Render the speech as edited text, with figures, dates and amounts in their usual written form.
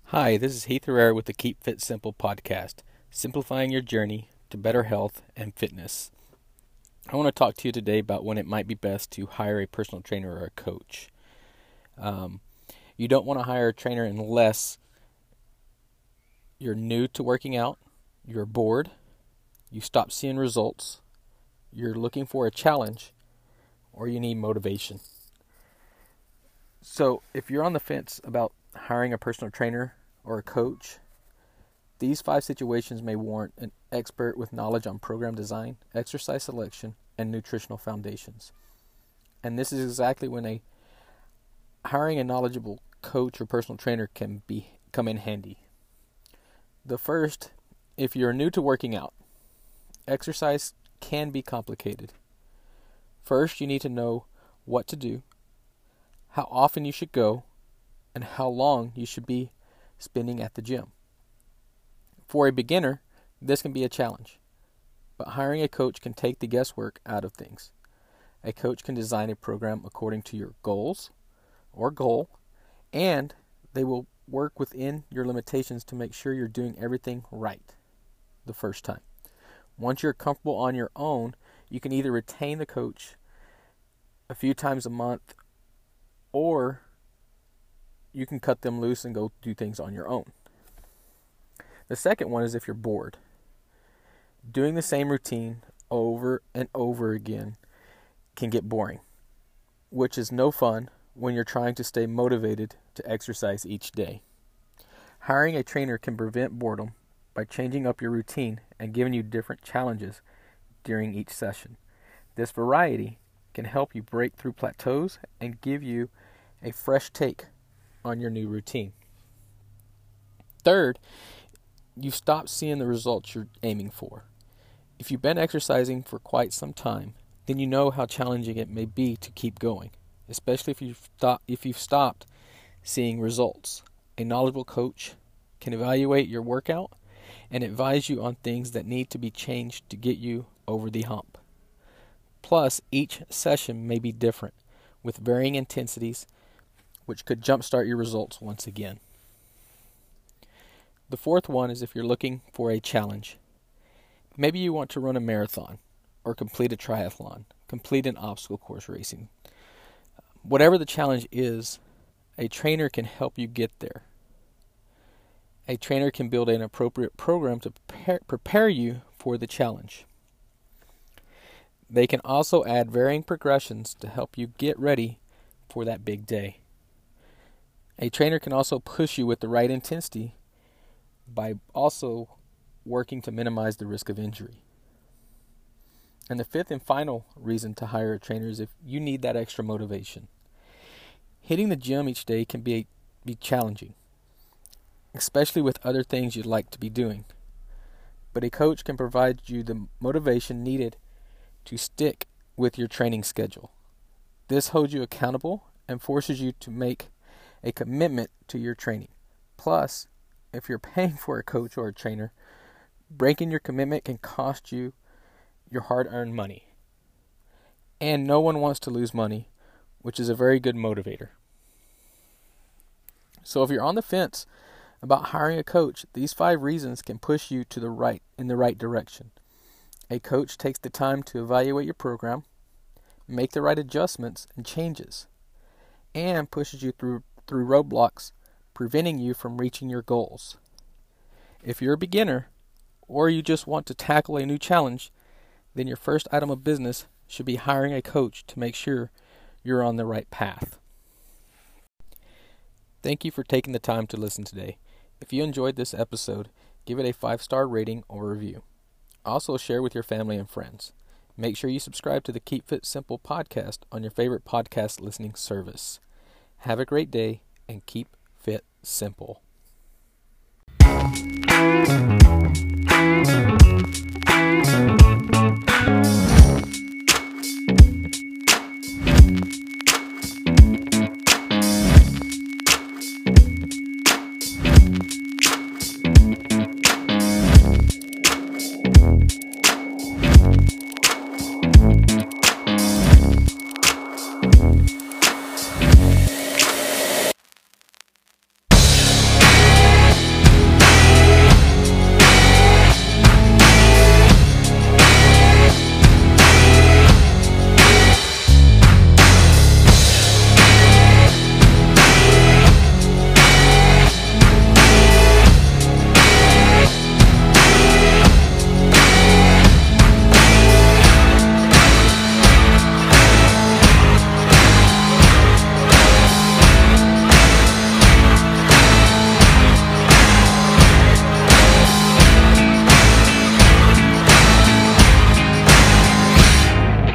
Hi, this is Heath Herrera with the Keep Fit Simple podcast, simplifying your journey to better health and fitness. I want to talk to you today about when it might be best to hire a personal trainer or a coach. You don't want to hire a trainer unless you're new to working out, you're bored, you stop seeing results, you're looking for a challenge, or you need motivation. So if you're on the fence about hiring a personal trainer or a coach, these 5 situations may warrant an expert with knowledge on program design, exercise selection, and nutritional foundations. And this is exactly when hiring a knowledgeable coach or personal trainer can come in handy. The first, if you're new to working out, exercise can be complicated. First, you need to know what to do, how often you should go, and how long you should be spending at the gym. For a beginner, this can be a challenge, but hiring a coach can take the guesswork out of things. A coach can design a program according to your goals or goal, and they will work within your limitations to make sure you're doing everything right the first time. Once you're comfortable on your own, you can either retain the coach a few times a month, or you can cut them loose and go do things on your own. The second one is if you're bored. Doing the same routine over and over again can get boring, which is no fun when you're trying to stay motivated to exercise each day. Hiring a trainer can prevent boredom by changing up your routine and giving you different challenges during each session. This variety can help you break through plateaus and give you a fresh take on your new routine. Third, you stop seeing the results you're aiming for. If you've been exercising for quite some time, then you know how challenging it may be to keep going, especially if you've stopped seeing results. A knowledgeable coach can evaluate your workout and advise you on things that need to be changed to get you over the hump. Plus, each session may be different, with varying intensities, which could jumpstart your results once again. The fourth one is if you're looking for a challenge. Maybe you want to run a marathon or complete a triathlon, complete an obstacle course racing. Whatever the challenge is, a trainer can help you get there. A trainer can build an appropriate program to prepare you for the challenge. They can also add varying progressions to help you get ready for that big day. A trainer can also push you with the right intensity by also working to minimize the risk of injury. And the fifth and final reason to hire a trainer is if you need that extra motivation. Hitting the gym each day can be challenging, especially with other things you'd like to be doing. But a coach can provide you the motivation needed to stick with your training schedule. This holds you accountable and forces you to make a commitment to your training. Plus, if you're paying for a coach or a trainer, breaking your commitment can cost you your hard-earned money. And no one wants to lose money, which is a very good motivator. So if you're on the fence about hiring a coach, these 5 reasons can push you to in the right direction. A coach takes the time to evaluate your program, make the right adjustments and changes, and pushes you through roadblocks, preventing you from reaching your goals. If you're a beginner, or you just want to tackle a new challenge, then your first item of business should be hiring a coach to make sure you're on the right path. Thank you for taking the time to listen today. If you enjoyed this episode, give it a 5-star rating or review. Also share with your family and friends. Make sure you subscribe to the Keep Fit Simple podcast on your favorite podcast listening service. Have a great day and keep fit simple.